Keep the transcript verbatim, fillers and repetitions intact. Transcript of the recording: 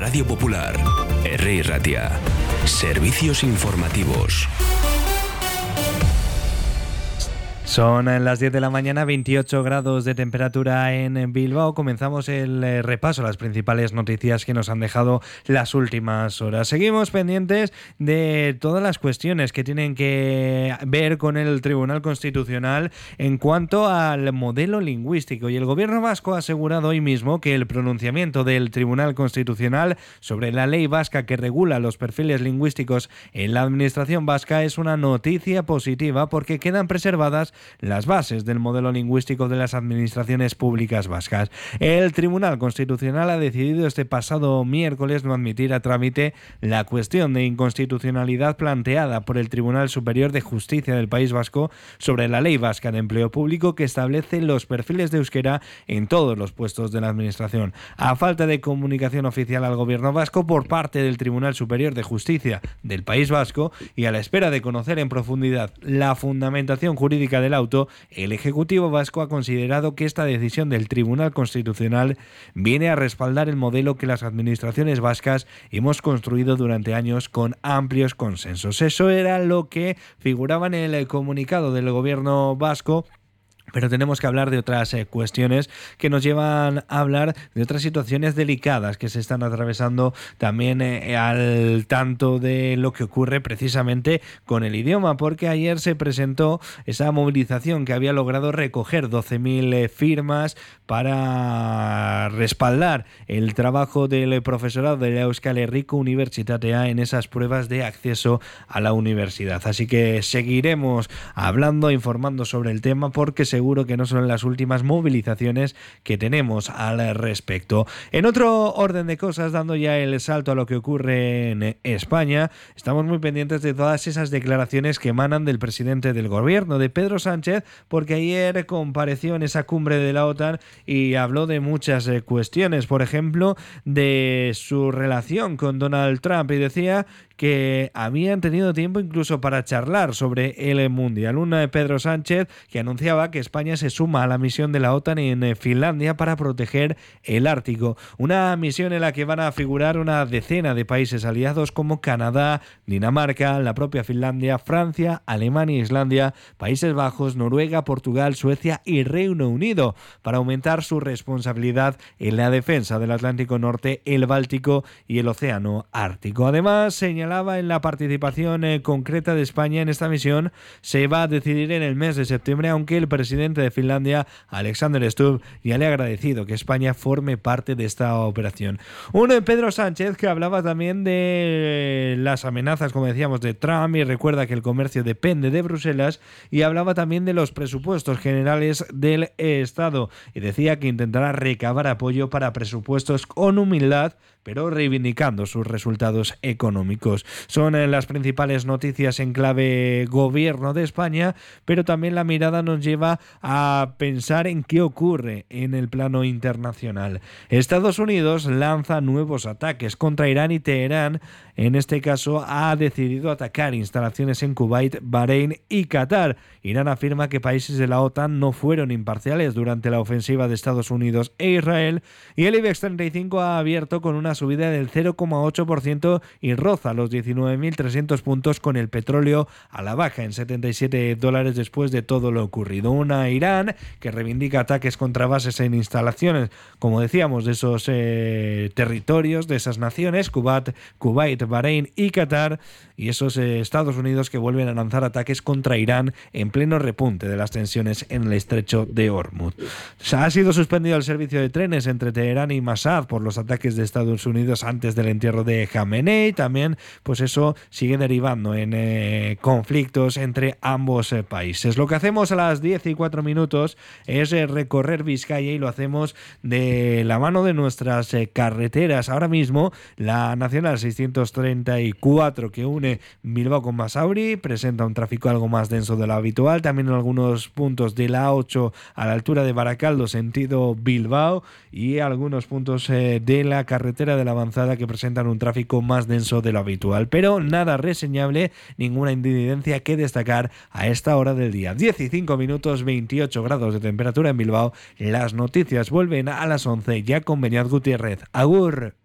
Radio Popular, Herri Ratia. Servicios informativos. Son las diez de la mañana, veintiocho grados de temperatura en Bilbao. Comenzamos el repaso a las principales noticias que nos han dejado las últimas horas. Seguimos pendientes de todas las cuestiones que tienen que ver con el Tribunal Constitucional en cuanto al modelo lingüístico. Y el Gobierno vasco ha asegurado hoy mismo que el pronunciamiento del Tribunal Constitucional sobre la ley vasca que regula los perfiles lingüísticos en la administración vasca es una noticia positiva porque quedan preservadas las bases del modelo lingüístico de las administraciones públicas vascas. El Tribunal Constitucional ha decidido este pasado miércoles no admitir a trámite la cuestión de inconstitucionalidad planteada por el Tribunal Superior de Justicia del País Vasco sobre la Ley Vasca de Empleo Público que establece los perfiles de euskera en todos los puestos de la administración. A falta de comunicación oficial al Gobierno vasco por parte del Tribunal Superior de Justicia del País Vasco y a la espera de conocer en profundidad la fundamentación jurídica de del auto, el Ejecutivo vasco ha considerado que esta decisión del Tribunal Constitucional viene a respaldar el modelo que las administraciones vascas hemos construido durante años con amplios consensos. Eso era lo que figuraba en el comunicado del Gobierno vasco. Pero tenemos que hablar de otras eh, cuestiones que nos llevan a hablar de otras situaciones delicadas que se están atravesando también eh, al tanto de lo que ocurre precisamente con el idioma, porque ayer se presentó esa movilización que había logrado recoger doce mil eh, firmas para respaldar el trabajo del profesorado de la Euskal Herriko Unibertsitatea en esas pruebas de acceso a la universidad. Así que seguiremos hablando, informando sobre el tema porque se seguro que no son las últimas movilizaciones que tenemos al respecto. En otro orden de cosas, dando ya el salto a lo que ocurre en España, estamos muy pendientes de todas esas declaraciones que emanan del presidente del gobierno, de Pedro Sánchez, porque ayer compareció en esa cumbre de la OTAN y habló de muchas eh, cuestiones, por ejemplo, de su relación con Donald Trump, y decía que habían tenido tiempo incluso para charlar sobre el Mundial. Un Pedro Sánchez que anunciaba que España se suma a la misión de la OTAN en Finlandia para proteger el Ártico. Una misión en la que van a figurar una decena de países aliados como Canadá, Dinamarca, la propia Finlandia, Francia, Alemania, Islandia, Países Bajos, Noruega, Portugal, Suecia y Reino Unido, para aumentar su responsabilidad en la defensa del Atlántico Norte, el Báltico y el Océano Ártico. Además, señalaba en la participación eh, concreta de España en esta misión se va a decidir en el mes de septiembre, aunque el presidente de Finlandia, Alexander Stubb, ya le ha agradecido que España forme parte de esta operación. Un eh, Pedro Sánchez que hablaba también de las amenazas, como decíamos, de Trump, y recuerda que el comercio depende de Bruselas, y hablaba también de los presupuestos generales del Estado y decía que intentará recabar apoyo para presupuestos con humildad, pero reivindicando sus resultados económicos. Son eh, las principales noticias en clave gobierno de España, pero también la mirada nos lleva a pensar en qué ocurre en el plano internacional. Estados Unidos lanza nuevos ataques contra Irán y Teherán, en este caso, ha decidido atacar instalaciones en Kuwait, Bahrein y Qatar. Irán afirma que países de la OTAN no fueron imparciales durante la ofensiva de Estados Unidos e Israel, y el IBEX treinta y cinco ha abierto con una subida del cero coma ocho por ciento y roza los diecinueve mil trescientos puntos, con el petróleo a la baja en setenta y siete dólares después de todo lo ocurrido. Una Irán que reivindica ataques contra bases en instalaciones, como decíamos, de esos eh, territorios, de esas naciones, Kuwait, Kuwait, Bahrein y Qatar, y esos eh, Estados Unidos que vuelven a lanzar ataques contra Irán en pleno repunte de las tensiones en el estrecho de Hormuz. Ha sido suspendido el servicio de trenes entre Teherán y Mashhad por los ataques de Estados Unidos antes del entierro de Khamenei. También, pues eso sigue derivando en eh, conflictos entre ambos eh, países. Lo que hacemos a las diez y cuatro minutos es eh, recorrer Vizcaya, y lo hacemos de la mano de nuestras eh, carreteras. Ahora mismo la Nacional seiscientos treinta y cuatro, que une Bilbao con Basauri, presenta un tráfico algo más denso de lo habitual. También en algunos puntos de la A ocho a la altura de Baracaldo, sentido Bilbao, y algunos puntos eh, de la carretera de la Avanzada que presentan un tráfico más denso de lo habitual. Pero nada reseñable, ninguna incidencia que destacar a esta hora del día. diez y cinco minutos, veintiocho grados de temperatura en Bilbao. Las noticias vuelven a las once, ya con Beñat Gutiérrez. Agur.